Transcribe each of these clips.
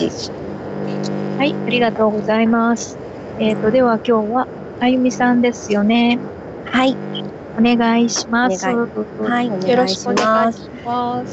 はい、ありがとうございます。では今日はあゆみさんですよね。 はい、 お願いします。 はい、およろ願いししくお願ます。 いします。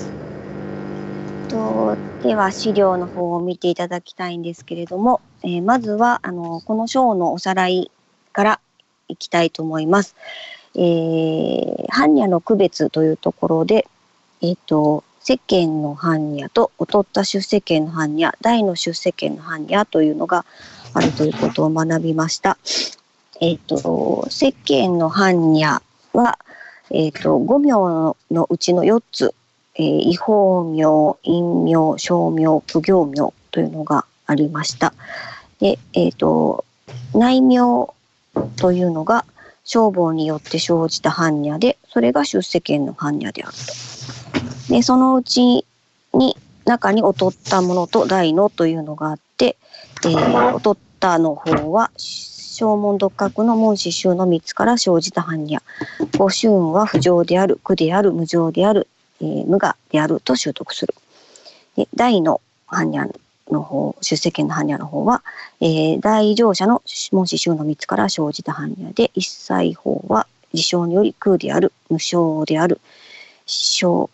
では資料の方を見ていただきたいんですけれども、まずはこの章のおさらいからいきたいと思います。般若の区別というところで、世間の般若と劣った出世間の般若、大の出世間の般若というのがあるということを学びました。世間の般若は、5名のうちの4つ、異法名、陰名、称名、不行名というのがありました。で、内名というのが消防によって生じた般若で、それが出世間の般若であると。で、そのうちに中に劣ったものと大のというのがあって、劣ったの方は正門独覚の門司宗の3つから生じた般若。五旬は不浄である、苦である、無常である、無我であると習得する。で、大の般若の方、出世間の般若の方は、大乗者の門司宗の3つから生じた般若で、一切法は自性により空である、無償である、所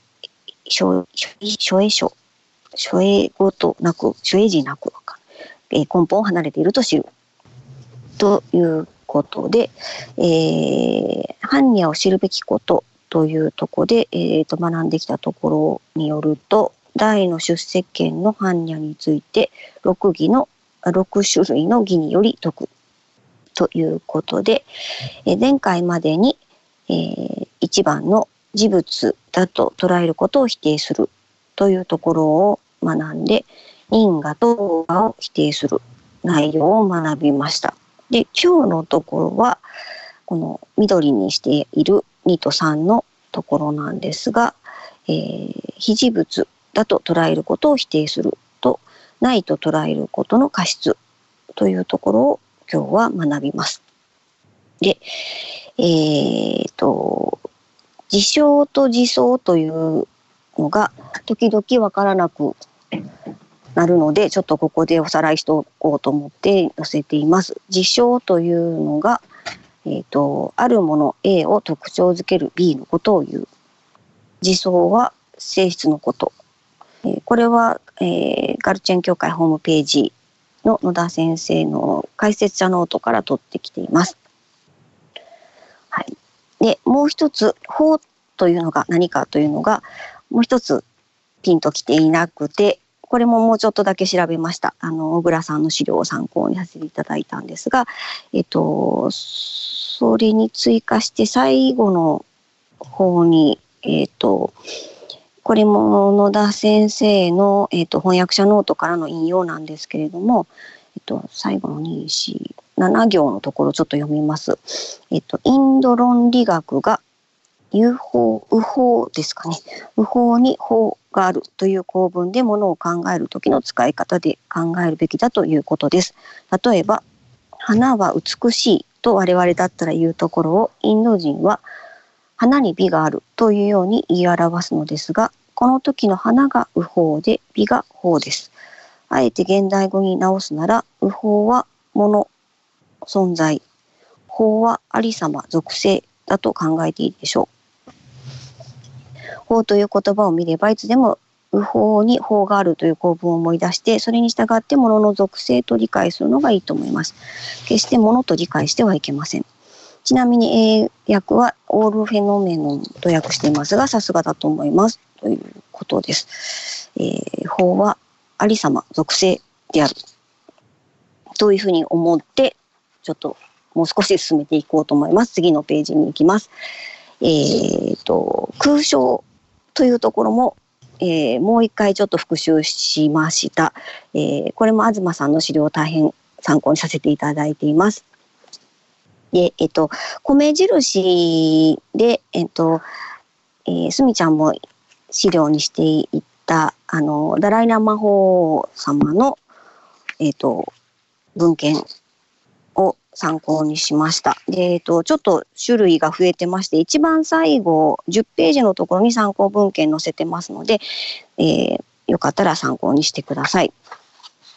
営ごとなく、所営時なく、根本を離れていると知る。ということで、般若を知るべきことというところで、学んできたところによると、大の出世間の般若について6種類の義により説くということで、前回までに、1番の事物だと捉えることを否定するというところを学んで、因果と我を否定する内容を学びました。で、今日のところはこの緑にしている2と3のところなんですが、非事物だと捉えることを否定すると、ないと捉えることの過失というところを今日は学びます。で、事象と自相というのが時々わからなくなるので、ちょっとここでおさらいしておこうと思って載せています。事象というのが、あるもの A を特徴づける B のことを言う。自相は性質のこと。これは、ガルチェン協会ホームページの野田先生の解説者ノートから取ってきています。はい。で、もう一つ、法というのが何かというのが、もう一つピンときていなくて、これももうちょっとだけ調べました。小倉さんの資料を参考にさせていただいたんですが、それに追加して最後の方に、これも野田先生の、翻訳者ノートからの引用なんですけれども、最後の2、4、7行のところをちょっと読みます。インド論理学が有法、右法ですかね。右法に法があるという構文でものを考えるときの使い方で考えるべきだということです。例えば、花は美しいと我々だったら言うところを、インド人は花に美があるというように言い表すのですが、この時の花が右法で美が法です。あえて現代語に直すなら、右法は物、存在、法はありさま、属性だと考えていいでしょう。法という言葉を見ればいつでも右法に法があるという構文を思い出して、それに従って物の属性と理解するのがいいと思います。決して物と理解してはいけません。ちなみに英訳はオールフェノメノンと訳していますが、さすがだと思いますということです。法はありさま、属性であるというふうに思って、ちょっともう少し進めていこうと思います。次のページに行きます。空想というところも、もう一回ちょっと復習しました。これも東さんの資料を大変参考にさせていただいています。で、米印で、すみちゃんも資料にしていったダライラマ法王様の、文献を参考にしました。で、ちょっと種類が増えてまして、一番最後10ページのところに参考文献載せてますので、よかったら参考にしてください。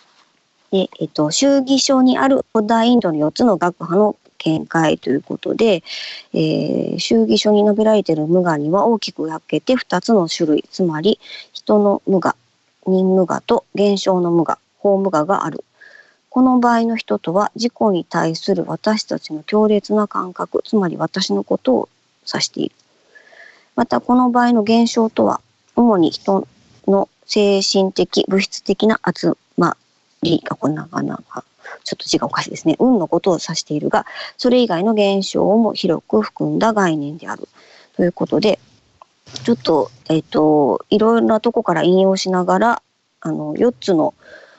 で、宗義書にある古代インドの4つの学派の見解ということで、宗義書に述べられている無我には大きく分けて2つの種類、つまり人の無我、人無我と現象の無我、法無我がある。この場合の人とは自己に対する私たちの強烈な感覚、つまり私のことを指している。またこの場合の現象とは主に人の精神的、物質的な集まりが、こんなかなかちょっと字がおかしいですね。運のことを指しているが、それ以外の現象をも広く含んだ概念であるということで、ちょっといろいろなとこから引用しながら4つの、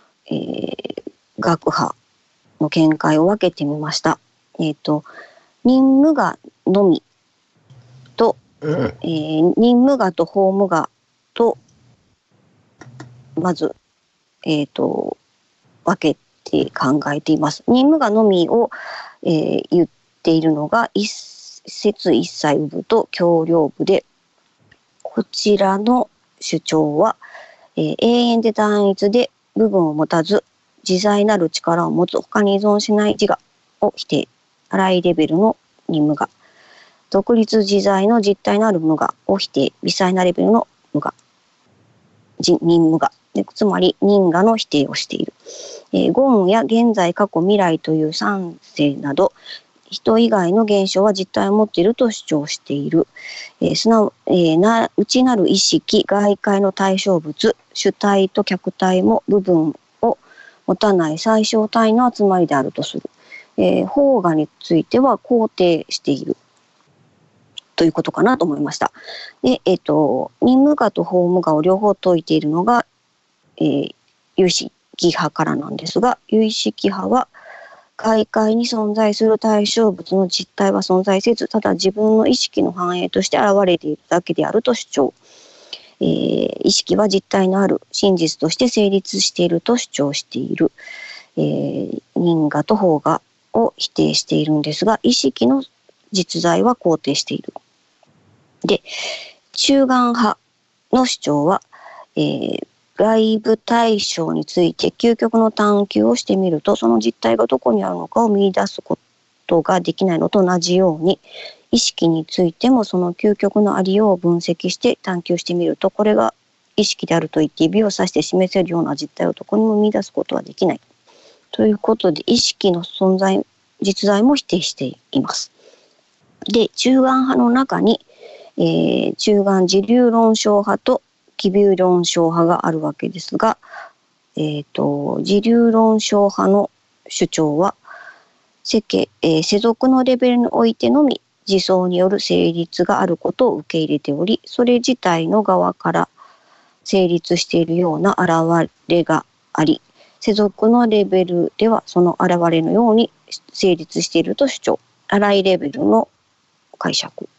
学派の見解を分けてみました。人無我のみと、人無我と法無我とまず、分けて考えています。人無我のみを、言っているのが一切一切有部と橋梁部で、こちらの主張は、永遠で単一で部分を持たず自在なる力を持つ、他に依存しない自我を否定。荒いレベルの人無我。独立自在の実体のある無我を否定。微細なレベルの無我。人無我。つまり人我の否定をしている。言運や現在、過去、未来という三世など、人以外の現象は実体を持っていると主張している。内なる意識、外界の対象物、主体と客体も部分を持たない最小単位の集まりであるとする。法我については肯定しているということかなと思いました。で、人無我と法無我を両方説いているのが、有意識派からなんですが、有意識派は外界に存在する対象物の実体は存在せず、ただ自分の意識の反映として現れているだけであると主張。意識は実体のある真実として成立していると主張している。人我と法我を否定しているんですが、意識の実在は肯定している。で、中眼派の主張は、外部対象について究極の探求をしてみると、その実態がどこにあるのかを見出すことができないのと同じように、意識についてもその究極のありようを分析して探求してみると、これが意識であると言って指を指して示せるような実態をどこにも見出すことはできない。ということで、意識の存在、実在も否定しています。で、中眼派の中に、中眼自流論証派と奇謬論証派があるわけですが、自流論証派の主張は世俗のレベルにおいてのみ自相による成立があることを受け入れており、それ自体の側から成立しているような現れがあり、世俗のレベルではその現れのように成立していると主張。荒いレベルの解釈。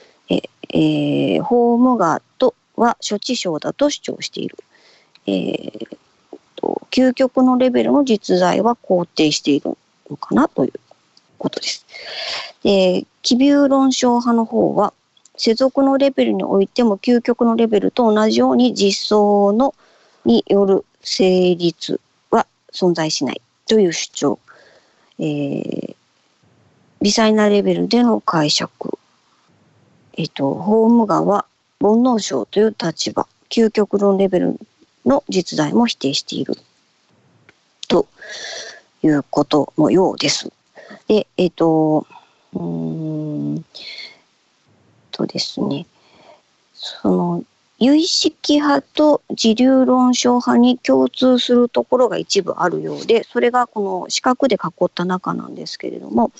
法無我とは諸知性だと主張している。究極のレベルの実在は肯定しているのかなということです。奇謬論証派の方は、世俗のレベルにおいても究極のレベルと同じように実相による成立は存在しないという主張。微細なレベルでの解釈。法無我は煩悩性という立場、究極論レベルの実在も否定しているということのようです。で、ですね、その有意識派と自流論証派に共通するところが一部あるようで、それがこの四角で囲った中なんですけれども、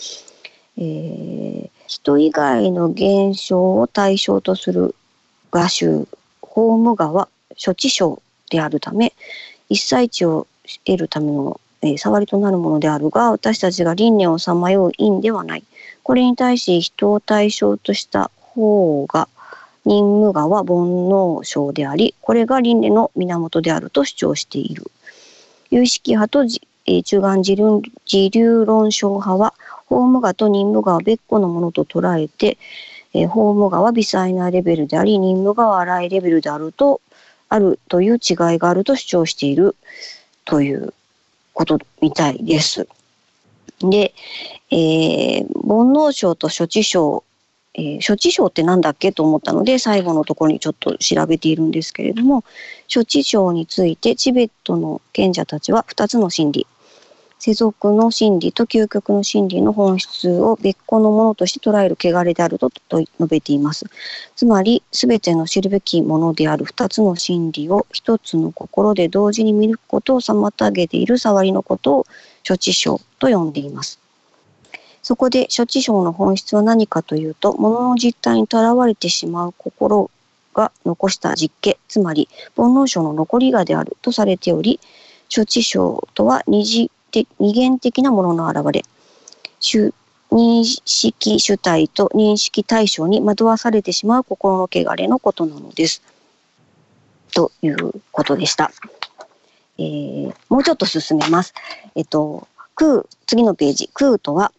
人以外の現象を対象とする我執、法無我は諸知性であるため、一切知を得るための、触りとなるものであるが、私たちが輪廻をさまよう因ではない。これに対し人を対象とした法我、人無我は煩悩性であり、これが輪廻の源であると主張している。有意識派と中眼自流論証派は、法無我と人無我を別個のものと捉えて、法無我は微細なレベルであり、人無我は荒いレベルであるという違いがあると主張しているというこことみたいです。で、煩悩症と処置症、処置症ってなんだっけと思ったので最後のところにちょっと調べているんですけれども、処置症についてチベットの賢者たちは2つの真理、世俗の真理と究極の真理の本質を別個のものとして捉える汚れであると述べています。つまり全ての知るべきものである2つの真理を一つの心で同時に見ることを妨げている触りのことを処置症と呼んでいます。そこで処置症の本質は何かというと、物の実態にとらわれてしまう心が残した実形、つまり煩悩症の残りがであるとされており、処置症とは二元的なものの現れ、認識主体と認識対象に惑わされてしまう心の汚れのことなのです。ということでした。もうちょっと進めます。次のページ。空とは、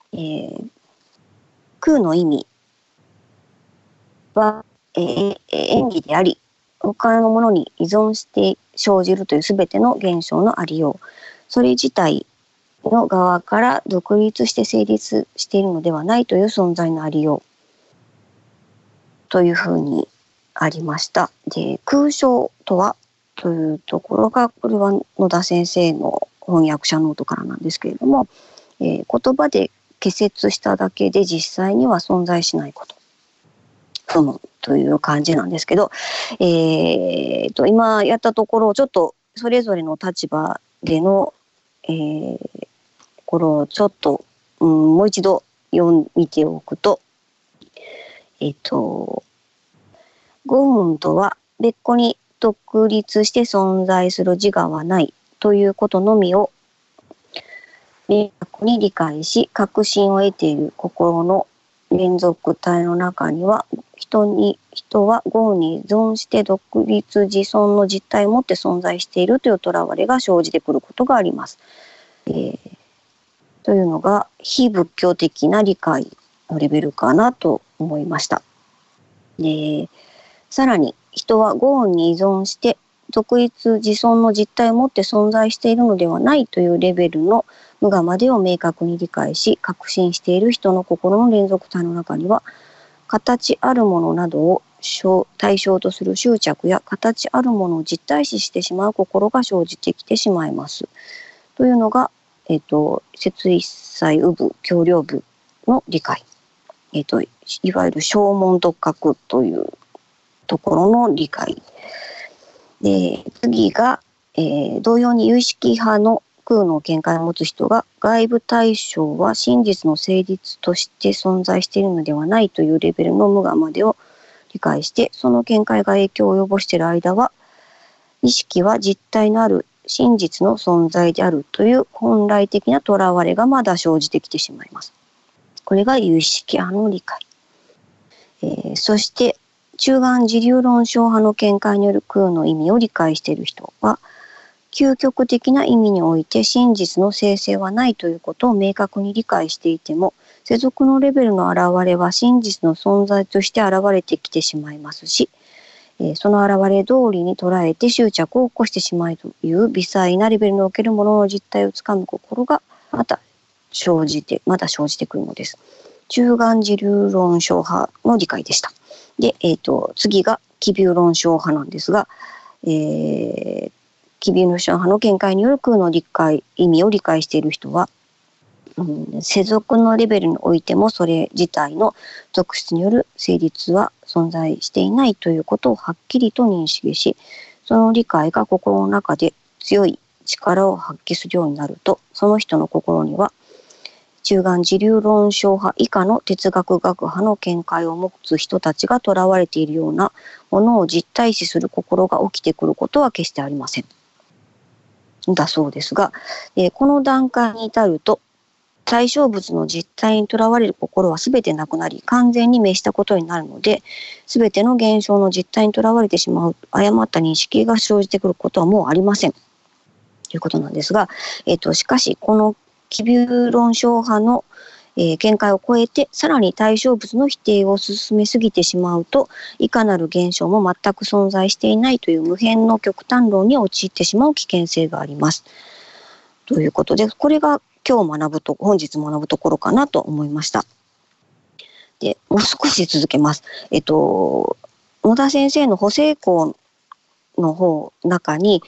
空の意味は、演技であり、他のものに依存して生じるというすべての現象のありよう。それ自体の側から独立して成立しているのではないという存在のありよう。というふうにありました。で、空性とはというところが、これは野田先生の翻訳者ノートからなんですけれども、言葉で結説しただけで実際には存在しないことという感じなんですけど、今やったところをちょっとそれぞれの立場での、これをちょっと、もう一度見ておくと、五運とは別個に独立して存在する自我はないということのみを明確に理解し、確信を得ている心の連続体の中には、人は業に依存して独立自存の実態を持って存在しているというとらわれが生じてくることがあります。というのが非仏教的な理解のレベルかなと思いました。で、さらに人は業に依存して独立自存の実態を持って存在しているのではないというレベルの無我までを明確に理解し確信している人の心の連続体の中には、形あるものなどを対象とする執着や形あるものを実体視してしまう心が生じてきてしまいます。というのが、摂一切有部教領部の理解、いわゆる正門独覚というところの理解で、次が、同様に有意識派の空の見解を持つ人が、外部対象は真実の成立として存在しているのではないというレベルの無我までを理解して、その見解が影響を及ぼしている間は、意識は実体のある真実の存在であるという本来的なとらわれがまだ生じてきてしまいます。これが有意識派の理解。そして中眼自流論証派の見解による空の意味を理解している人は、究極的な意味において真実の生成はないということを明確に理解していても、世俗のレベルの現れは真実の存在として現れてきてしまいますし、その現れ通りに捉えて執着を起こしてしまうという微細なレベルにおけるものの実態をつかむ心がまだ生じてくるのです。中眼自流論証派の理解でした。で、次が奇謬論証派なんですが、奇妙論証派の見解による空の意味を理解している人は、世俗のレベルにおいてもそれ自体の属質による成立は存在していないということをはっきりと認識し、その理解が心の中で強い力を発揮するようになると、その人の心には中眼自流論証派以下の哲学学派の見解を持つ人たちがとらわれているようなものを実体視する心が起きてくることは決してありません。だそうですが、この段階に至ると対象物の実体にとらわれる心はすべてなくなり、完全に滅したことになるので、すべての現象の実体にとらわれてしまう誤った認識が生じてくることはもうありませんということなんですが、しかしこの奇謬論証派の、見解を超えてさらに対象物の否定を進めすぎてしまうと、いかなる現象も全く存在していないという無辺の極端論に陥ってしまう危険性があります。 ということで、これが本日学ぶところかなと思いました。で、もう少し続けます。野田先生の補正項の中に、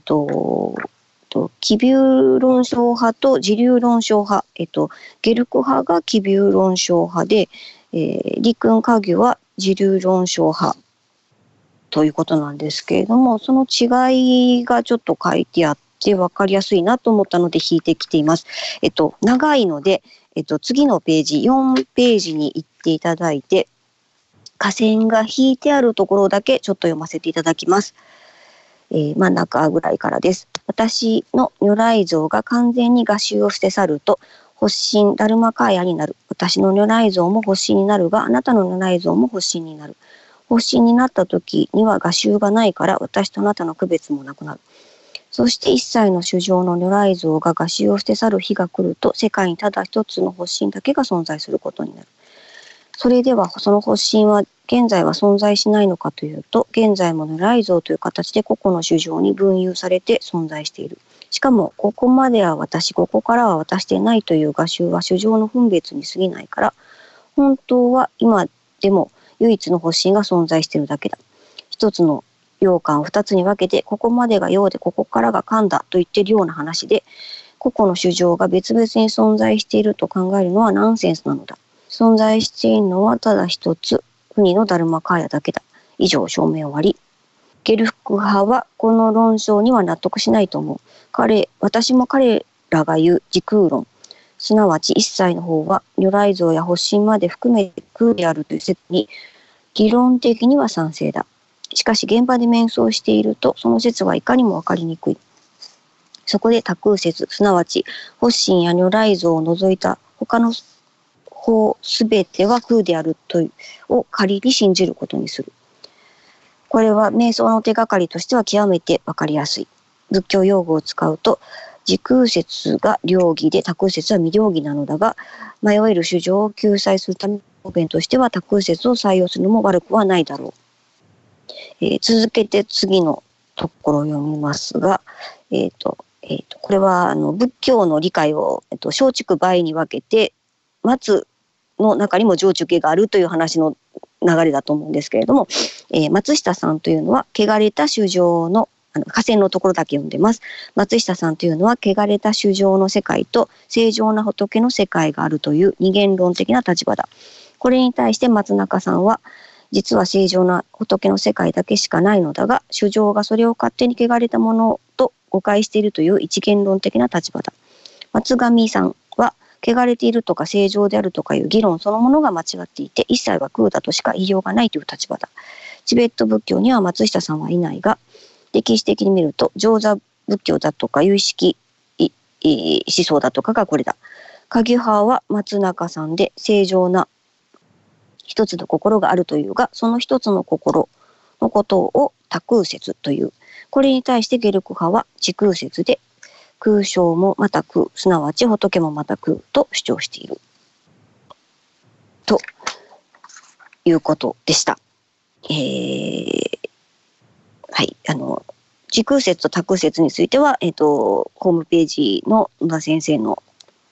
奇病論証派と自流論証派、ゲルク派が奇病論証派で、陸雲科義は自流論証派ということなんですけれども、その違いがちょっと書いてあって分かりやすいなと思ったので引いてきています。長いので、次のページ4ページに行っていただいて、下線が引いてあるところだけちょっと読ませていただきます。真ん中ぐらいからです。私の如来像が完全に画集を捨て去ると、発心ダルマカーヤになる。私の如来像も発心になるが、あなたの如来像も発心になる。発心になった時には画集がないから、私とあなたの区別もなくなる。そして一切の衆生の如来像が画集を捨て去る日が来ると、世界にただ一つの発心だけが存在することになる。それではその発心は現在は存在しないのかというと、現在も如来像という形で個々の衆生に分有されて存在している。しかもここまでは私、ここからは私でないという画集は衆生の分別に過ぎないから、本当は今でも唯一の発心が存在しているだけだ。一つの陽間を二つに分けて、ここまでが陽でここからが間だと言っているような話で、個々の衆生が別々に存在していると考えるのはナンセンスなのだ。存在しているのはただ一つ、国のダルマカーヤだけだ。以上、証明終わり。ゲルフ派はこの論証には納得しないと思う。私も彼らが言う時空論、すなわち一切の方は如来像や発心まで含めて空であるという説に、理論的には賛成だ。しかし現場で瞑想していると、その説はいかにもわかりにくい。そこで多空説、すなわち発心や如来像を除いた他の法すべては空であるというを仮に信じることにする。これは瞑想の手がかりとしては極めてわかりやすい。仏教用語を使うと、時空説が両義で多空説は未両義なのだが、迷える衆生を救済するための方便としては多空説を採用するのも悪くはないだろう。続けて次のところを読みますが、これは仏教の理解を小畜梅に分けて、松の中にも上中形があるという話の流れだと思うんですけれども、松下さんというのは汚れた衆生の下線のところだけ読んでます。松下さんというのは汚れた衆生の世界と正常な仏の世界があるという二元論的な立場だ。これに対して松中さんは、実は正常な仏の世界だけしかないのだが、衆生がそれを勝手に汚れたものと誤解しているという一元論的な立場だ。松上さんは、汚れているとか正常であるとかいう議論そのものが間違っていて、一切は空だとしか言いようがないという立場だ。チベット仏教には松下さんはいないが、歴史的に見ると上座仏教だとか有識思想だとかがこれだ。科義派は松中さんで正常な一つの心があるというが、その一つの心のことを多空説という。これに対してゲルク派は時空説で、空性もまた空、すなわち仏もまた空と主張している。ということでした。はい。時空説と多空説については、ホームページの野田先生の、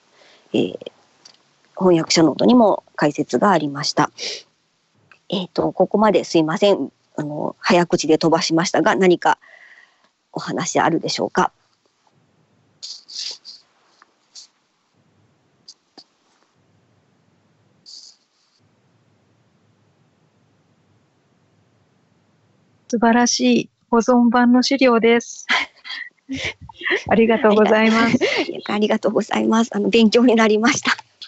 翻訳者ノートにも解説がありました。ここまですいません。早口で飛ばしましたが、何かお話あるでしょうか。 素晴らしい保存版の資料です。ありがとうございます。 ありがとうございます。勉強になりました。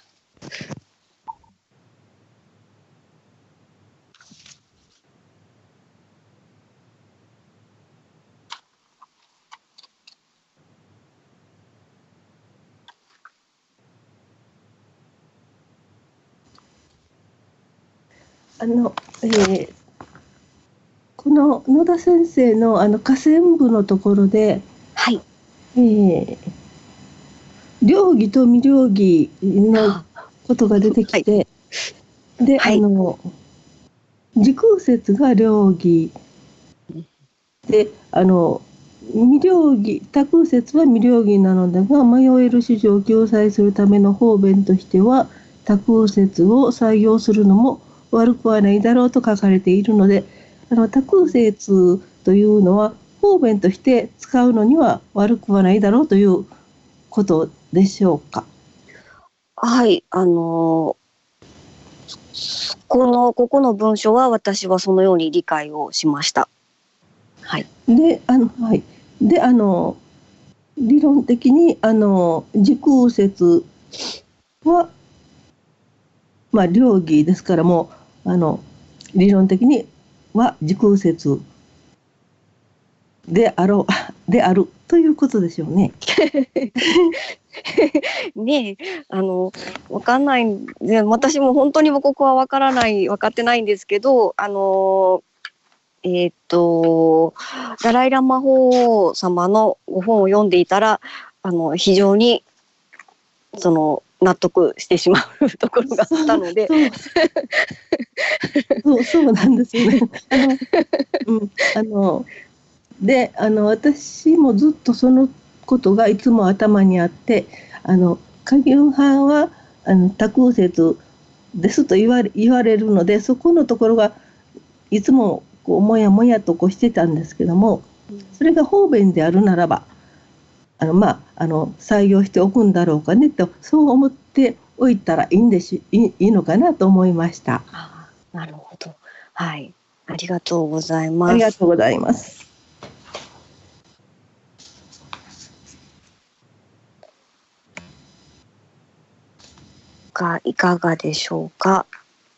この野田先生の下線部のところで、 はい。 両義と未両義のことが出てきて、はい、で、はい、時空説が両義で、 未両義、多空説は未両義なのだが、迷える主張を救済するための方便としては、多空説を採用するのも悪くはないだろうと書かれているので、多空説というのは方便として使うのには悪くはないだろうということでしょうか。 はい、ここの文章は私はそのように理解をしました。はい。 で、はい。で、理論的に、時空説は、まあ、両義ですからもう、理論的には時空説であるということでしょうね。 ねえ、わかんないで、私も本当にここは分かってないんですけど、ダライラマ法王様のご本を読んでいたら、非常に納得してしまうところがあったので、 そうなんですよね。で、私もずっとそのことがいつも頭にあって、下流派は多空説ですと言われるので、そこのところがいつもこうもやもやとしてたんですけども、それが方便であるならば採用しておくんだろうかねと、そう思っておいたらいいのかなと思いました。 なるほど。はい、ありがとうございます。 ありがとうございます。 いかがでしょうか。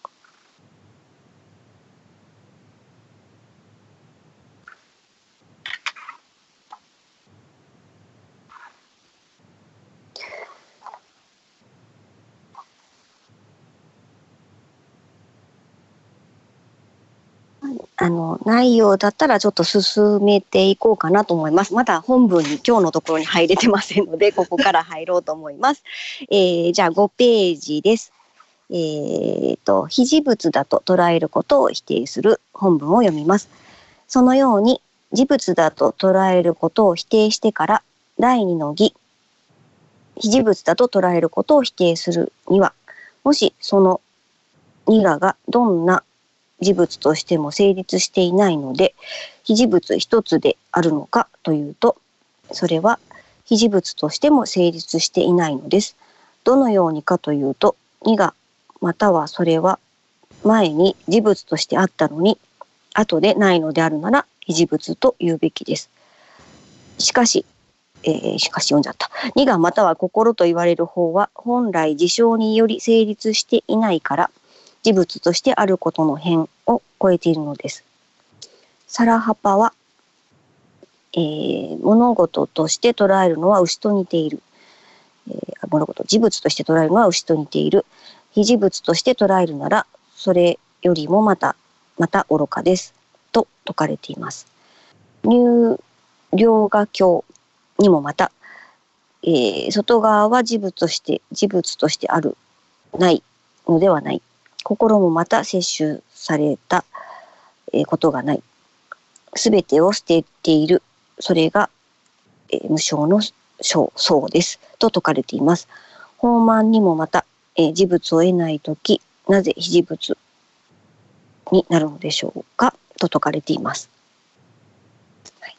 内容だったらちょっと進めていこうかなと思います。まだ本文に今日のところに入れてませんので、ここから入ろうと思います。じゃあ5ページです。非事物だと捉えることを否定する本文を読みます。そのように事物だと捉えることを否定してから第二の義、非事物だと捉えることを否定するには、もしその二我がどんな事物としても成立していないので、非事物一つであるのかというと、それは非事物としても成立していないのです。どのようにかというと、二我またはそれは前に事物としてあったのに、後でないのであるなら非事物と言うべきです。しかし読んじゃった。二我または心と言われる方は本来事象により成立していないから、事物としてあることの辺を超えているのです。サラハパは、物事として捉えるのは牛と似ている。事物として捉えるのは牛と似ている。非事物として捉えるなら、それよりもまた愚かです。と説かれています。入両画経にもまた、外側は事物としてある、ないのではない。心もまた摂取されたことがない。すべてを捨てている。それが、無償のそうです。と説かれています。放慢にもまた、事物を得ないとき、なぜ非事物になるのでしょうかと説かれています。はい、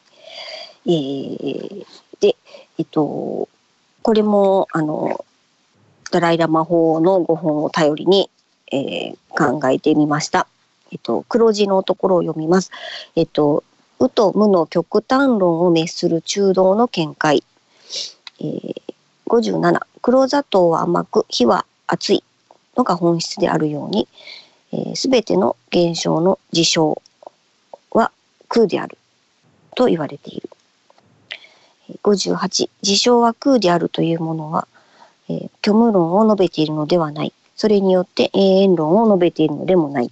で、これもダライラマ法のご本を頼りに考えてみました。黒字のところを読みます。うと無の極端論を滅する中道の見解。57、黒砂糖は甘く火は熱いのが本質であるように、すべての現象の事象は空であると言われている。58、事象は空であるというものは、虚無論を述べているのではない。それによって永遠論を述べているのでもない。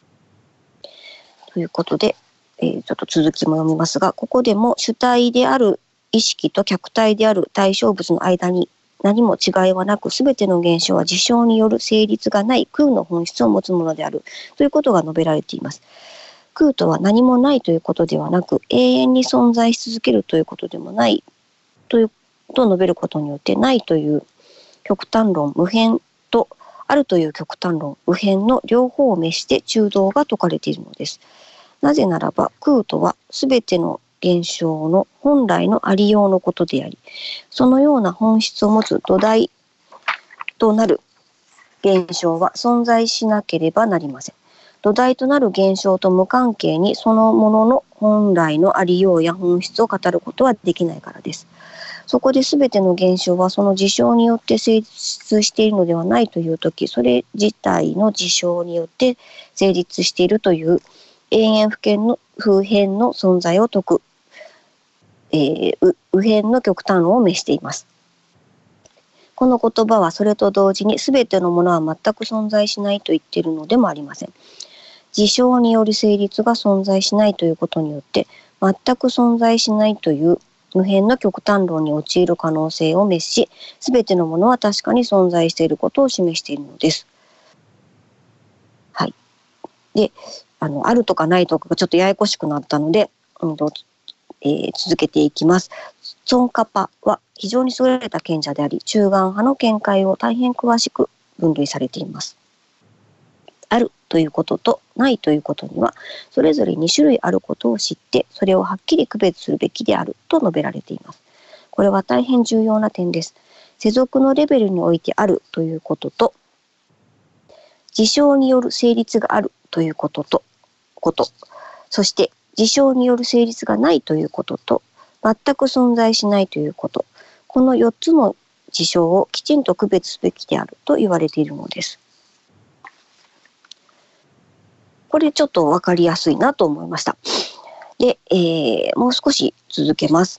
ということで、ちょっと続きも読みますが、ここでも主体である意識と客体である対象物の間に何も違いはなく、すべての現象は事象による成立がない空の本質を持つものであるということが述べられています。 空とは何もないということではなく、永遠に存在し続けるということでもないと述べることによって、ないという極端論無辺とあるという極端論無辺の両方を召して中道が説かれているのです。なぜならば空とはすべての現象の本来のありようのことであり、そのような本質を持つ土台となる現象は存在しなければなりません。土台となる現象と無関係にそのものの本来のありようや本質を語ることはできないからです。そこで全ての現象はその事象によって成立しているのではないというとき、それ自体の事象によって成立しているという永遠不変の存在を説く、右辺の極端論を召しています。この言葉はそれと同時に全てのものは全く存在しないと言っているのでもありません。事象による成立が存在しないということによって全く存在しないという無辺の極端論に陥る可能性を滅し、全てのものは確かに存在していることを示しているのです。はい。で、あるとかないとかがちょっとややこしくなったので、続けていきます。ツォンカパは非常に優れた賢者であり、中眼派の見解を大変詳しく分類されています。あるということとないということにはそれぞれ2種類あることを知って、それをはっきり区別するべきであると述べられています。これは大変重要な点です。世俗のレベルにおいてあるということと、事象による成立があるということと、そして事象による成立がないということと、全く存在しないということ、この4つの事象をきちんと区別すべきであると言われているのです。これちょっと分かりやすいなと思いました。で、もう少し続けます。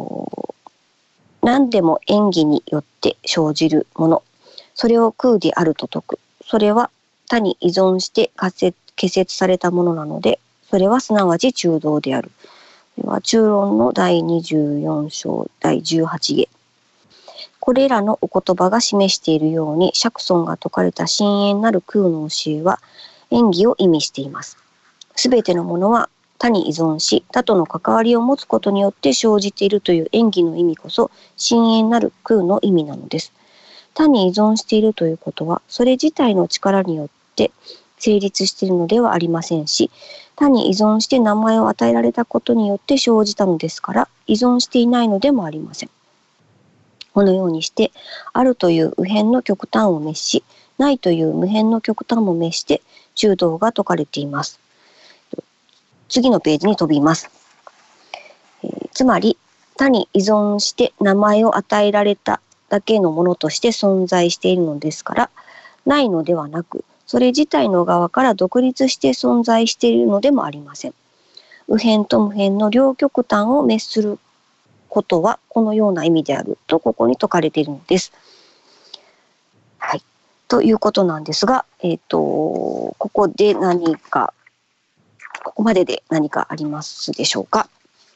何でも縁起によって生じるもの、それを空であると説く。それは他に依存して結節されたものなので、それはすなわち中道である。では中論の第24章第18下。これらのお言葉が示しているように、釈尊が説かれた深遠なる空の教えは縁起を意味しています。すべてのものは他に依存し、他との関わりを持つことによって生じているという縁起の意味こそ深遠なる空の意味なのです。他に依存しているということは、それ自体の力によって成立しているのではありませんし、他に依存して名前を与えられたことによって生じたのですから、依存していないのでもありません。このようにして、あるという右辺の極端を滅し、ないという無辺の極端も滅して中道が説かれています。次のページに飛びます。つまり他に依存して名前を与えられただけのものとして存在しているのですから、ないのではなく、それ自体の側から独立して存在しているのでもありません。右辺と無辺の両極端を滅することはこのような意味であるとここに説かれているのです。はい。ということなんですが、ここでここまでで何かありますでしょうか。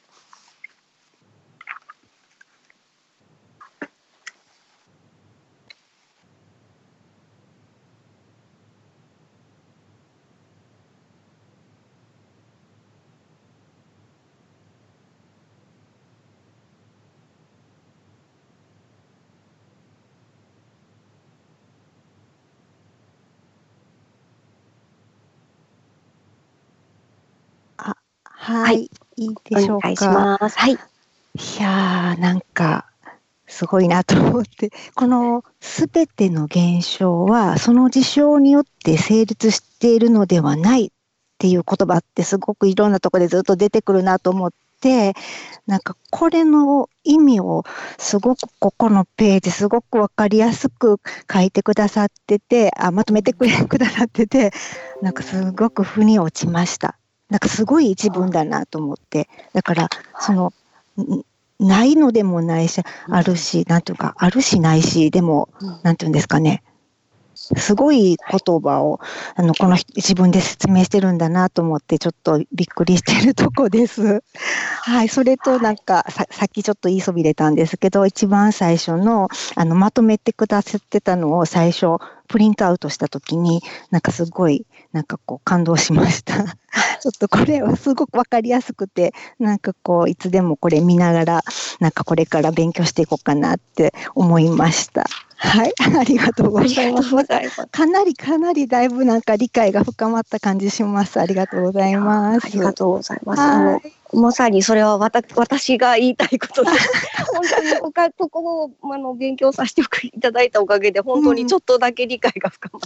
はい、いいでしょうか。 お願いします。はい。 いやー、なんかすごいなと思って、このすべての現象はその事象によって成立しているのではないっていう言葉ってすごくいろんなところでずっと出てくるなと思って、なんかこれの意味をすごくここのページすごくわかりやすく書いてくださってて、まとめてくださってて、なんかすごく腑に落ちました。なんかすごい一文だなと思って、だからそのないのでもないし、あるし、なんていうか、あるしないし、でも、なんていうんですかね、すごい言葉をこの一文で説明してるんだなと思って、ちょっとびっくりしてるとこです。はい、それとなんかさっきちょっと言いそびれたんですけど、一番最初のまとめてくださってたのを最初プリントアウトした時になんかすごいなんかこう感動しました。ちょっとこれはすごくわかりやすくて、なんかこういつでもこれ見ながらなんかこれから勉強していこうかなって思いました。はい、ありがとうございます。かなりだいぶなんか理解が深まった感じします。ありがとうございます。 ありがとうございます。まさにそれは私が言いたいことで、本当にここを勉強させていただいたおかげで本当にちょっとだけ理解が深まった。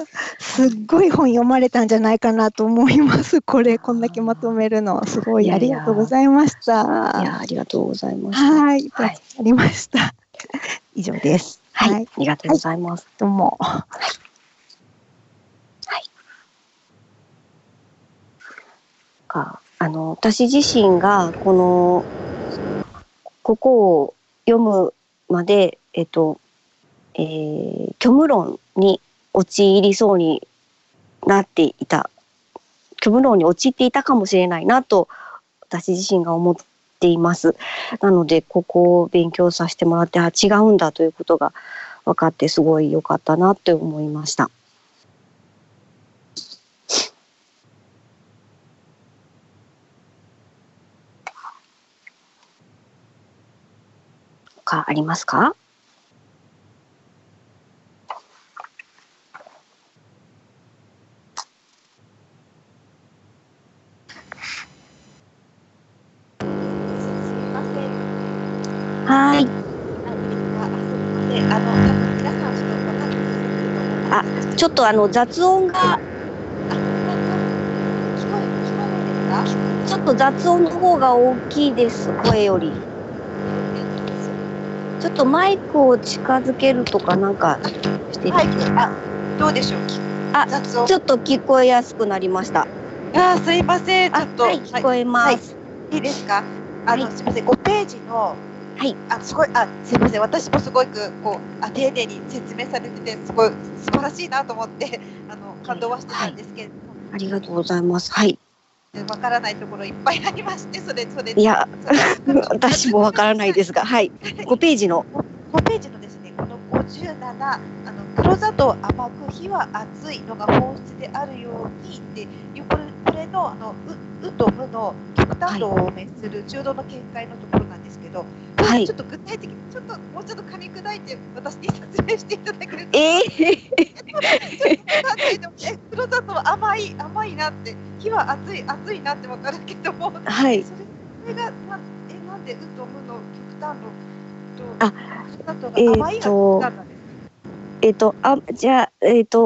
すっごい本読まれたんじゃないかなと思います。こんだけまとめるのすごいありがとうございました。 ありがとうございました。 はい、ありました。以上です。 はい、ありがとうございます。 どうも。 私自身がここを読むまで虚無論に陥りそうになっていた、虚無論に陥っていたかもしれないなと私自身が思っています。なのでここを勉強させてもらって違うんだということが分かってすごい良かったなって思いました。ありますか？はい。ちょっと雑音がちょっと雑音の方が大きいです、声より。ちょっとマイクを近づけるとかなんかしてはい、どうでしょう。 雑音ちょっと聞こえやすくなりました。 すいません。ちょっと、 はい、聞こえます。 いいですか。すみません。5ページのすごいすいません。私もすごく丁寧に説明されててすごい素晴らしいなと思って感動はしてたんですけれども。 ありがとうございます。はい。 わからないところいっぱいありまして、それいや私もわからないですが、はい。5ページのですね、この57黒砂糖甘く火は熱いのが本質であるようにで、これのうと無の極端度を滅する中道の見解のところなんですけど、はい、ちょっと具体的にもうちょっと噛み砕いて私に説明していただけると。黒砂糖甘いなって、火は熱いなってわかるけども、 はい、 それがなんでうと無の極端度と黒砂糖が甘いが極端なんですか？ じゃあ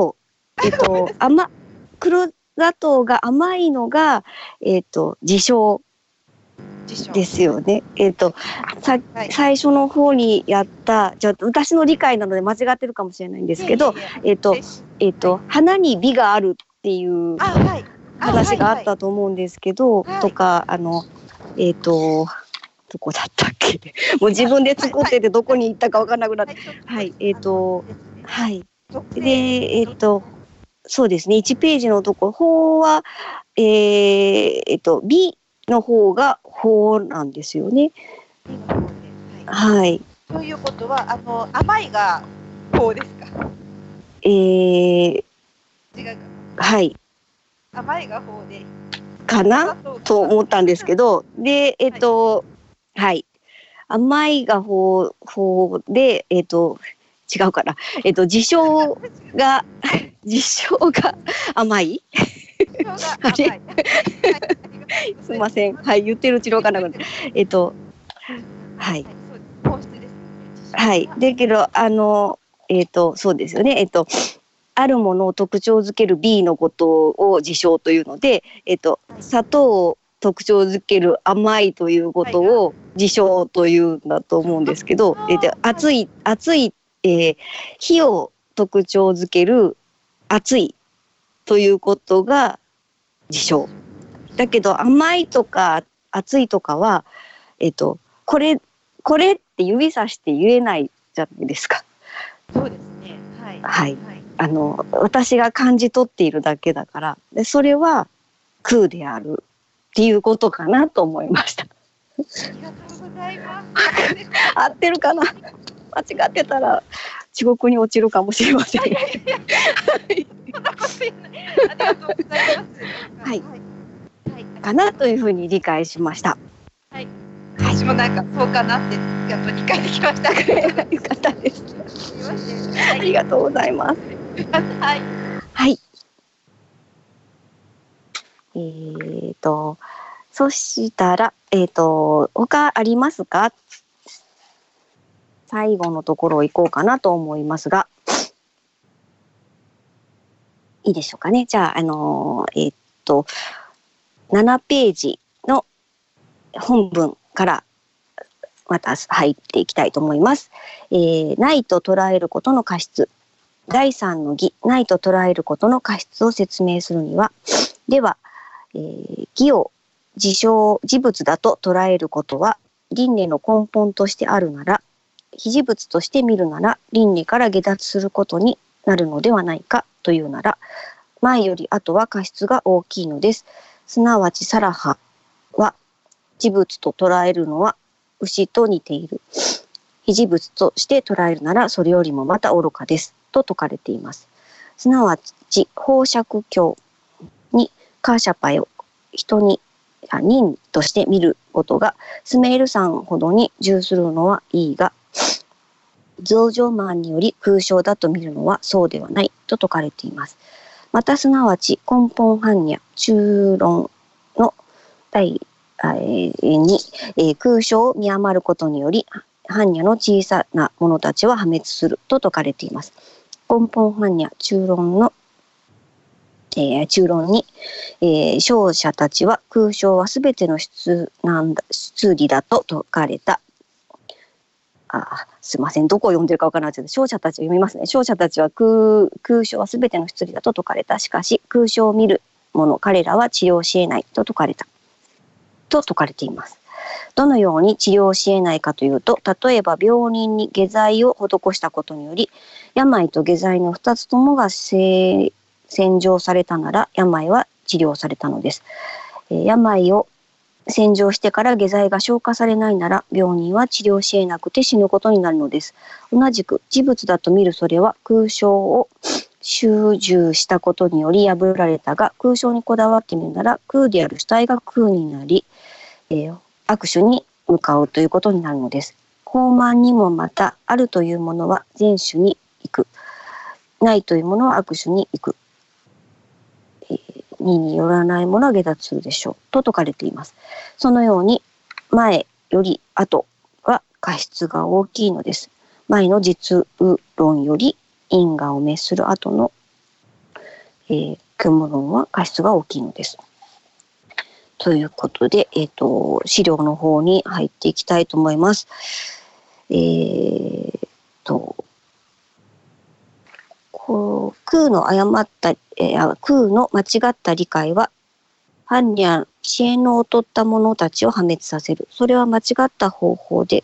黒砂糖が甘いのが自称ですよね。最初の方にやったじゃあ私の理解なので間違ってるかもしれないんですけど、花に美があるっていう話があったと思うんですけど、とかどこだったっけもう自分で作っててどこに行ったか分からなくなってはいはいでそうですね1ページのところ法は美の方が法なんですよね。はい。 ということは甘いが法ですか？ 違うか。はい。 甘いが法でかなと思ったんですけど、ではい。甘いが法で違うかな。自称が甘い。すみません。はい、言ってるうちに分からなくなって。はい。はい。だけど、そうですよね。あるものを特徴づける B のことを自称というので、砂糖を特徴づける甘いということを自称というんだと思うんですけど、熱い、火を特徴づける熱いということが自称。だけど甘いとか熱いとかは、これって指さして言えないじゃないですか。 そうですね。はい。 私が感じ取っているだけだから、でそれは空であるっていうことかなと思いました。 ありがとうございます。 合ってるかな。 間違ってたら地獄に落ちるかもしれません。 そんなこと言えない。ありがとうございます。 はいはい。 かなというふうに理解しました。 私もなんかそうかなってやっと理解できました。 よかったです。 すみません。 ありがとうございます。 はい。 はい。そしたら、他ありますか？最後のところ行こうかなと思いますが、いいでしょうかね。じゃあ、7ページの本文からまた入っていきたいと思います。ないと捉えることの過失。第3の義、ないと捉えることの過失を説明するには、では、義を事象、事物だと捉えることは輪廻の根本としてあるなら、非事物として見るなら輪廻から下脱することになるのではないかというなら、前より後は過失が大きいのです。すなわちサラハは事物と捉えるのは牛と似ている。非事物として捉えるならそれよりもまた愚かですと説かれています。すなわち放釈教にカーシャパよ人に人として見ることがスメール山ほどに重するのはいいが、増上慢により空想だと見るのはそうではないと説かれています。またすなわち根本般若中論の第に、空想を見余ることにより般若の小さな者たちは破滅すると説かれています。根本般若中論の中論に、勝者たちは空想はすべての出理だと説かれた。すいません、どこを読んでるかわからないですけど、勝者たちを読みますね。勝者たちは空想はすべての出理だと説かれた。しかし空想を見る者彼らは治療し得ないと説かれたと説かれています。どのように治療し得ないかというと、例えば病人に下剤を施したことにより病と下剤の2つともが洗浄されたなら病は治療されたのです。病を洗浄してから下剤が消化されないなら病人は治療し得なくて死ぬことになるのです。同じく事物だと見るそれは空想を修従したことにより破られたが、空想にこだわってみるなら空である主体が空になり、悪手に向かうということになるのです。傲慢にもまたあるというものは善手に行く、ないというものは悪手に行く、義によらないものは下脱するでしょうと説かれています。そのように前より後は過失が大きいのです。前の実論より因果を滅する後の、虚無論は過失が大きいのです。ということで、資料の方に入っていきたいと思います。空の誤った、空の間違った理解は般若知恵の劣った者たちを破滅させる。それは間違った方法で、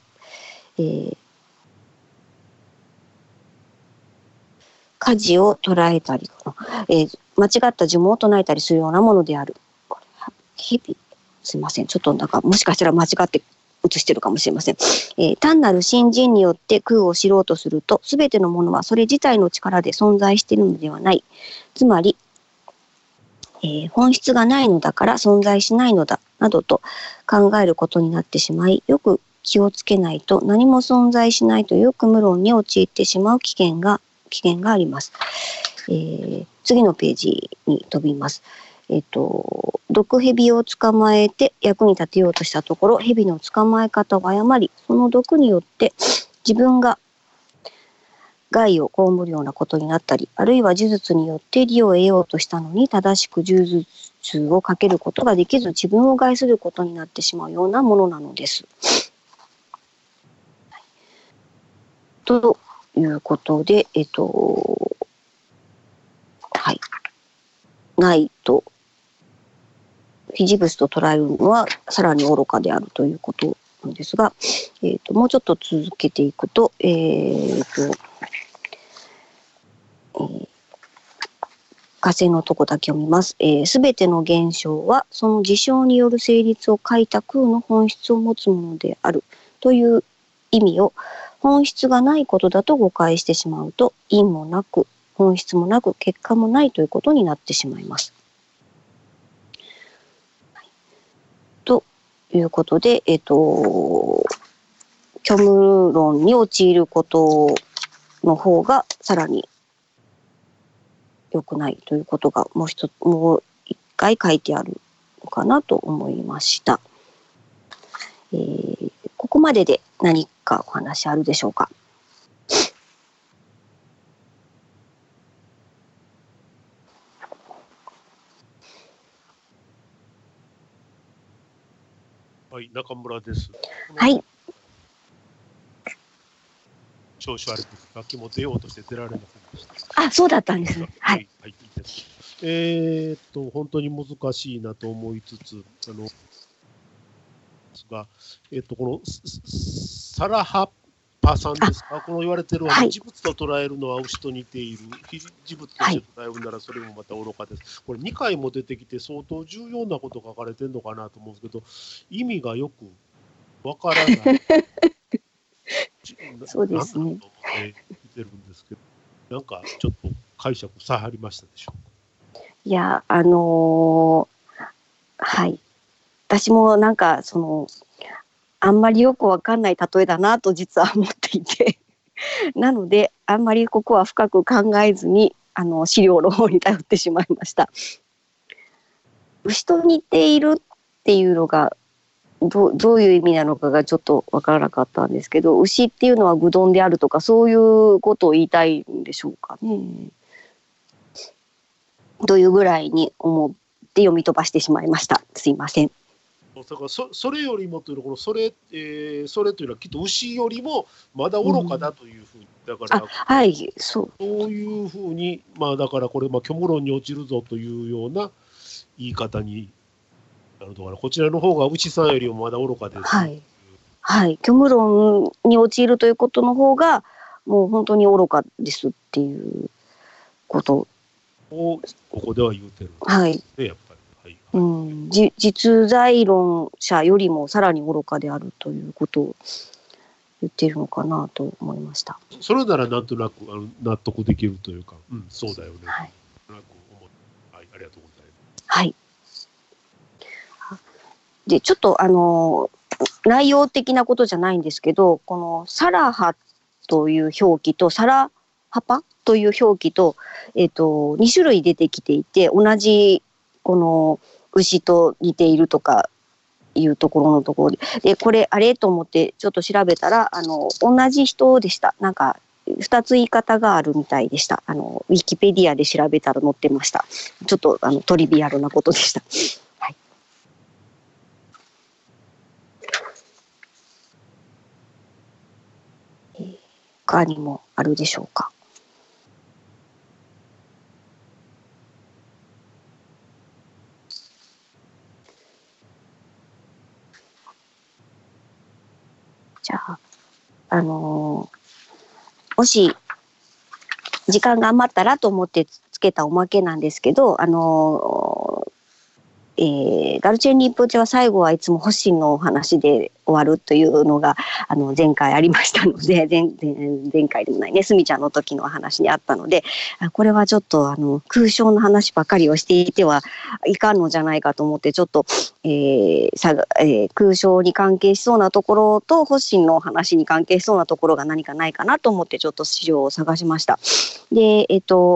火事を捉えたり、間違った呪文を唱えたりするようなものである。すいません、ちょっとなんかもしかしたら間違って写してるかもしれません。単なる信心によって空を知ろうとすると、すべてのものはそれ自体の力で存在しているのではない。つまり、本質がないのだから存在しないのだなどと考えることになってしまい、よく気をつけないと何も存在しないという無論に陥ってしまう危険があります。次のページに飛びます。毒蛇を捕まえて役に立てようとしたところ、蛇の捕まえ方を誤り、その毒によって自分が害を被るようなことになったり、あるいは呪術によって利を得ようとしたのに正しく呪術をかけることができず自分を害することになってしまうようなものなのです。ということで、ないと非事物と捉えるのはさらに愚かであるということなんですが、もうちょっと続けていくと、火星のとこだけ読みます。すべての現象はその事象による成立を欠いた空の本質を持つものであるという意味を本質がないことだと誤解してしまうと、因もなく本質もなく結果もないということになってしまいます。ということで、虚無論に陥ることの方がさらに良くないということがもう一回書いてあるのかなと思いました。ここまでで何かお話あるでしょうか。 はい、中村です。 はい。 調子悪くさっきも出ようとして出られませんでした。 あ、そうだったんですね。はい。 はい、いいです。本当に難しいなと思いつつ、が、このサラハッパさんですか、この言われてる事物と捉えるのは牛と似ている、非事物として捉えるならそれもまた愚かです。これ2回も出てきて相当重要なこと書かれてるのかなと思うんですけど、意味がよくわからない。 そうですね。 なんと思って見てるんですけど、なんかちょっと解釈差ありましたでしょうか。 いや、はい。私もなんかあんまりよくわかんない例えだなと実は思っていてなのであんまりここは深く考えずに資料の方に頼ってしまいました。牛と似ているっていうのがどういう意味なのかがちょっとわからなかったんですけど、牛っていうのは愚鈍であるとかそういうことを言いたいんでしょうかね。というぐらいに思って読み飛ばしてしまいました。すいません。 だからそれよりもというのはそれというのはきっと牛よりもまだ愚かだというふうに、だからはい、そういうふうに、だからこれ虚無論に落ちるぞというような言い方になるのかな。こちらの方が牛さんよりもまだ愚かです。 はい、はい、虚無論に陥るということの方がもう本当に愚かですっていうことをここでは言うてるんですね、 はい、 やっぱり。 実在論者よりもさらに愚かであるということを言っているのかなと思いました。 それならなんとなく納得できるというか、そうだよね。 はい、 はい、ありがとうございます。 はい。でちょっと内容的なことじゃないんですけど、このサラハという表記とサラハパという表記と、2種類出てきていて、同じこの牛と似ているとかいうところで、これあれと思ってちょっと調べたら同じ人でした。なんか2つ言い方があるみたいでした。ウィキペディアで調べたら載ってました。ちょっとトリビアルなことでした。はい、他にもあるでしょうか。じゃあ、もし時間が余ったらと思ってつけたおまけなんですけど、ガルチェン・リンポチェは最後はいつも星のお話で終わるというのが前回ありましたので、前回でもないね、すみちゃんの時の話にあったので、これはちょっと空想の話ばかりをしていてはいかんのじゃないかと思って、ちょっと、空想に関係しそうなところと星の話に関係しそうなところが何かないかなと思ってちょっと資料を探しました。で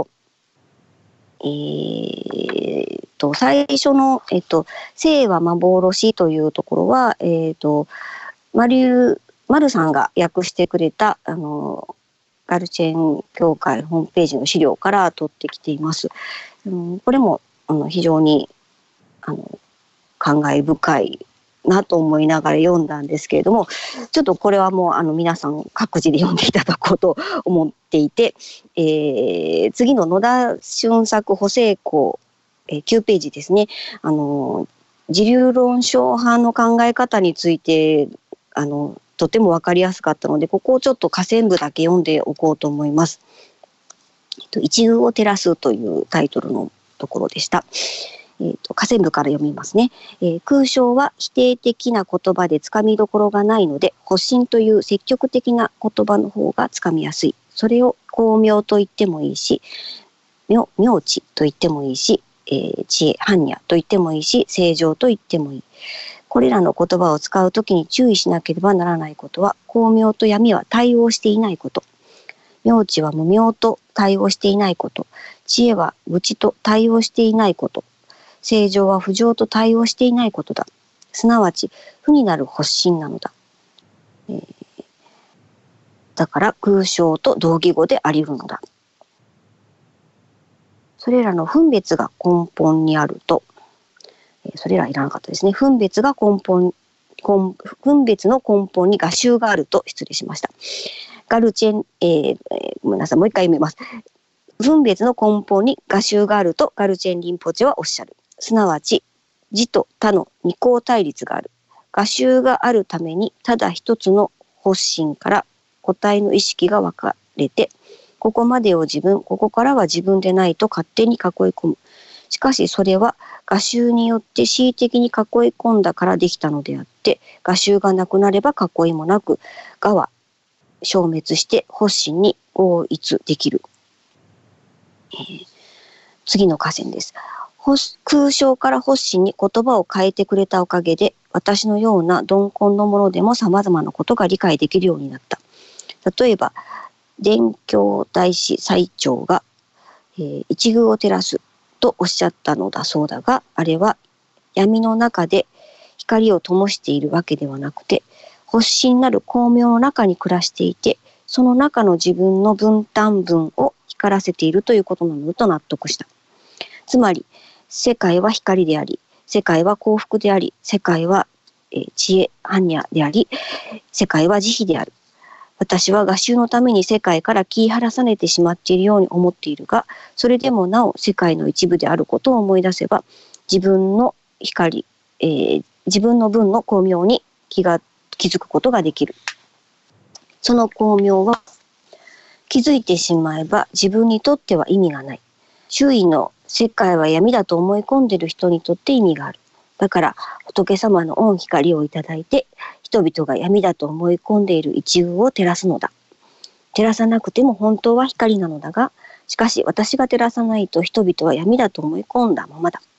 最初の、生は幻というところは、マルさんが訳してくれたガルチェン協会ホームページの資料から取ってきています。これも非常に感慨深いなと思いながら読んだんですけれども、ちょっとこれはもう皆さん各自で読んでいただこうと思っていて、次の野田俊作補正校9ページですね。自流論証派の考え方についてとても分かりやすかったので、ここをちょっと下線部だけ読んでおこうと思います。一遇を照らすというタイトルのところでした。 下線部から読みますね。空想は否定的な言葉でつかみどころがないので、発信という積極的な言葉の方がつかみやすい。それを光明と言ってもいいし、妙智と言ってもいいし、知恵、般若と言ってもいいし、正常と言ってもいい。これらの言葉を使うときに注意しなければならないことは、光明と闇は対応していないこと。妙智は無明と対応していないこと。知恵は愚痴と対応していないこと。正常は不浄と対応していないことだ。すなわち、負になる発心なのだ。だから空想と同義語であり得るのだ。それらの分別が根本にあると、それらいらなかったですね。分別の根本に画集があると、失礼しました。ガルチェン、ごめんなさい、もう一回読みます。分別の根本に画集があるとガルチェンリンポチェはおっしゃる。すなわち、自と他の二項対立がある。画集があるために、ただ一つの発心から個体の意識が分かれて、ここまでを自分、ここからは自分でないと勝手に囲い込む。しかしそれは画集によって恣意的に囲い込んだからできたのであって、画集がなくなれば囲いもなく、画は消滅して発心に合一できる。次の下線です。空想から発心に言葉を変えてくれたおかげで、私のような鈍根のものでも様々なことが理解できるようになった。例えば、伝教大師最澄が、一宮を照らすとおっしゃったのだそうだが、あれは闇の中で光を灯しているわけではなくて、発心なる光明の中に暮らしていて、その中の自分の分担分を光らせているということなのだと納得した。つまり、世界は光であり、世界は幸福であり、世界は、知恵、般若であり、世界は慈悲である。私は画集のために世界から切り離されてしまっているように思っているが、それでもなお世界の一部であることを思い出せば、自分の光、自分の分の光明に気づくことができる。その光明は、気づいてしまえば自分にとっては意味がない。周囲の世界は闇だと思い込んでいる人にとって意味がある。だから仏様の御光をいただいて、人々が闇だと思い込んでいる一隅を照らすのだ。照らさなくても本当は光なのだが、しかし私が照らさないと人々は闇だと思い込んだままだ。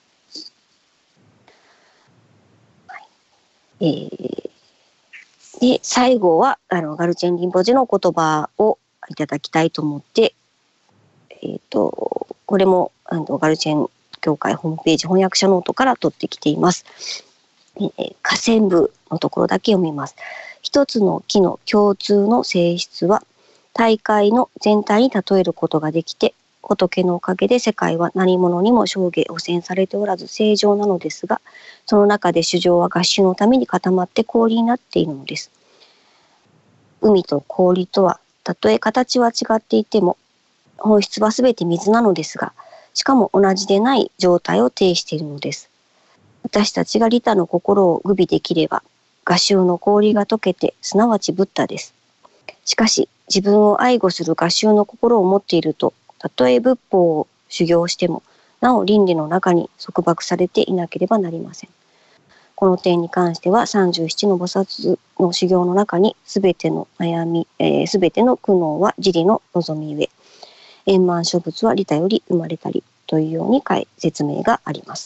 で、最後はガルチェンリンポチェの言葉をいただきたいと思って、これもガルチェン協会ホームページ翻訳者ノートから取ってきています。下線部のところだけ読みます。一つの木の共通の性質は大海の全体に例えることができて、仏のおかげで世界は何者にも上下汚染されておらず正常なのですが、その中で主情は合衆のために固まって氷になっているのです。海と氷とはたとえ形は違っていても本質はすべて水なのですが、しかも同じでない状態を呈しているのです。私たちが利他の心を具備できれば、合衆の氷が溶けて、すなわちブッダです。しかし、自分を愛護する合衆の心を持っていると、たとえ仏法を修行しても、なお倫理の中に束縛されていなければなりません。この点に関しては、37の菩薩の修行の中に、すべての悩み、すべての苦悩は自利の望みゆえ、円満諸仏は利他より生まれたりというように説明があります。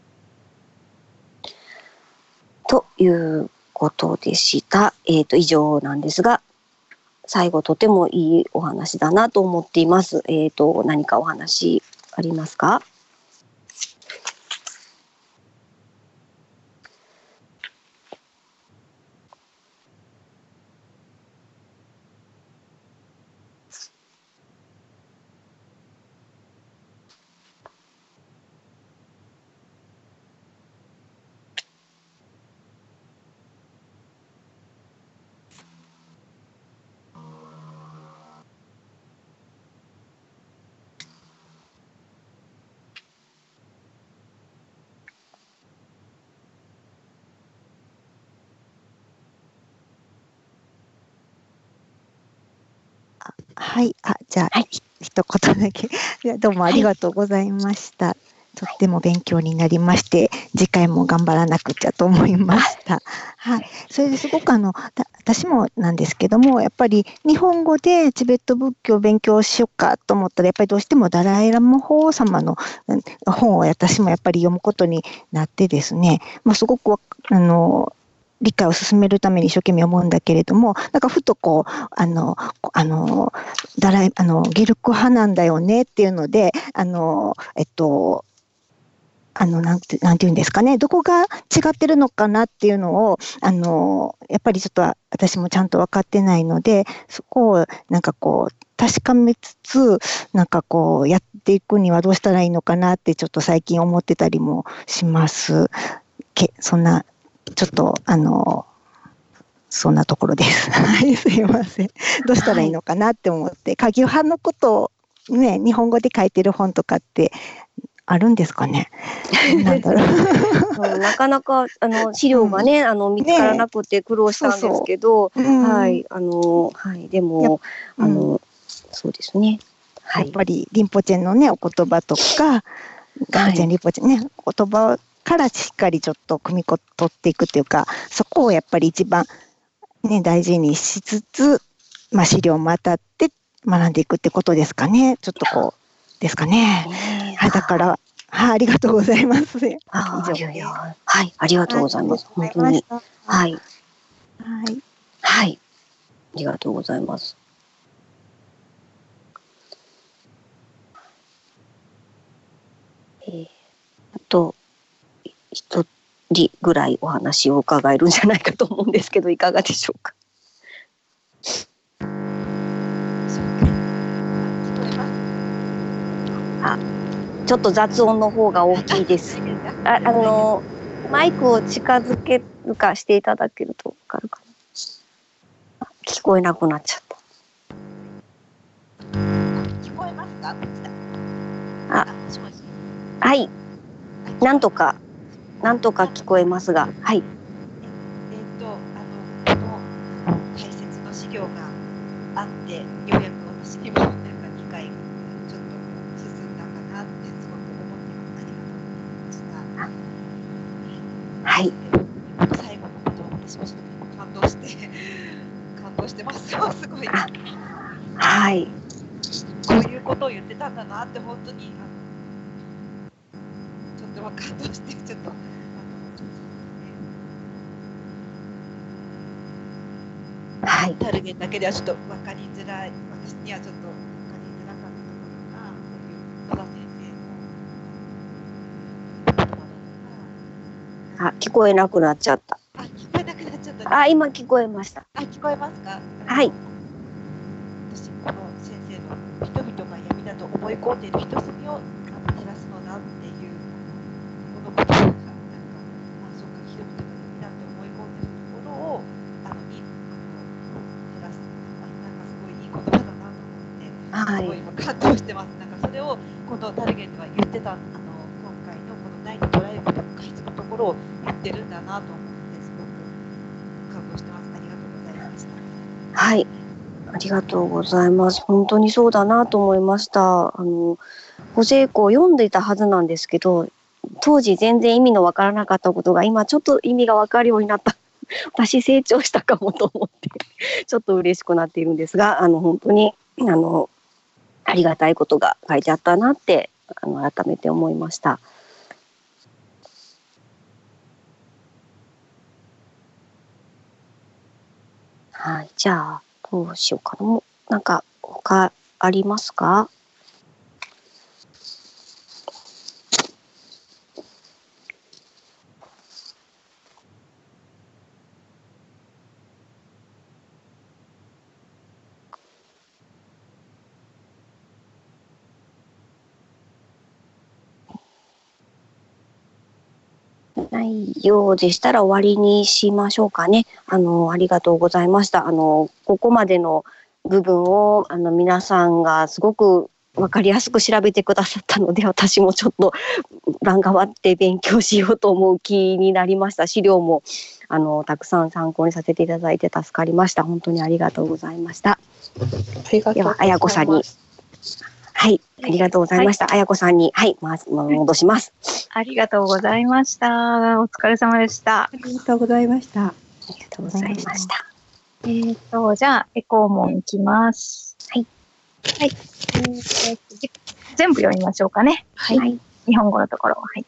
ということでした。以上なんですが、最後とてもいいお話だなと思っています。何かお話ありますか？ はい、じゃあ、 はい、 一言だけ。いや、どうもありがとうございました。 とっても勉強になりまして、次回も頑張らなくちゃと思いました。はい。それですごく私もなんですけども、やっぱり日本語でチベット仏教を勉強しようかと思ったら、やっぱりどうしてもダライラマ法王様の本を私もやっぱり読むことになってですね、すごく理解を進めるために一生懸命思うんだけれども、なんかふとこう、ゲルク派なんだよねっていうので、なんて言うんですかね、どこが違ってるのかなっていうのを、やっぱりちょっと私もちゃんと分かってないので、そこをなんかこう、確かめつつ、なんかこう、やっていくにはどうしたらいいのかなってちょっと最近思ってたりもします。そんな、ちょっと、そんなところです。はい、すいません。どうしたらいいのかなって思って、カギ派のことをね、日本語で書いてる本とかってあるんですかね。なんだろう。なかなか資料がね、見つからなくて苦労したんですけど、はい、はい、でもそうですね。 やっぱりリンポチェのねお言葉とか、ガルチェンリンポチェね言葉からしっかりちょっと汲み取っていくっていうか、そこをやっぱり一番ね大事にしつつ、資料も当たって学んでいくってことですかね。ちょっとこうですかね。はい、だから、ありがとうございます。以上です。 はい、ありがとうございます。本当に。はい。はい。はい。ありがとうございます。あと、一人ぐらいお話を伺えるんじゃないかと思うんですけど、いかがでしょうか。ちょっと雑音の方が大きいです。マイクを近づけるかしていただけると分かるかな。聞こえなくなっちゃった。 聞こえますか？ はい。なんとか聞こえますが、はい。 この大切な資料があって、ようやく私にもなんか理解がちょっと進んだかなってすごく思ってます。ありがとうございました。はい。最後のことを私もちょっと感動してます。すごい。 はい。 こういうことを言ってたんだなって本当にちょっと感動してちょっと。 はい、 タルゲンだけではちょっと分かりづらい、私にはちょっと分かりづらかったところが、こういう野田先生の言葉だとか。 聞こえなくなっちゃった。 聞こえなくなっちゃった、ね。 今聞こえました。 聞こえますか？ はい。 私、この先生の人々が闇だと思い込んでいる人隅を照らすのだっていう、この言葉が、そうか、人々が闇だと思い込んでいるところを、言葉だなと思って、すごい今感動してます。なんかそれをこのタルゲンでは言ってた、今回のこのないと捉えることが回復のところを言ってるんだなと思って、すごく感動してます。ありがとうございました。 はい、ありがとうございます。本当にそうだなと思いました。ホセイコを読んでいたはずなんですけど、当時全然意味のわからなかったことが今ちょっと意味がわかるようになった。私成長したかもと思ってちょっと嬉しくなっているんですが、本当にありがたいことが書いてあったなって改めて思いました。はい、じゃあどうしようかな。なんか他ありますか？ないようでしたら終わりにしましょうかね。ありがとうございました。ここまでの部分を皆さんがすごく分かりやすく調べてくださったので、私もちょっと欄が割って勉強しようと思う気になりました。資料もたくさん参考にさせていただいて助かりました。本当にありがとうございました。 ありがとうございます。 では、あやこさんに。 はい、ありがとうございました。あやこさんに、はい、戻します。 ありがとうございました。お疲れ様でした。 ありがとうございました。 ありがとうございました。 じゃあ、エコー問いきます。 はい。 はい。全部読みましょうかね。 はい。 日本語のところ。はい。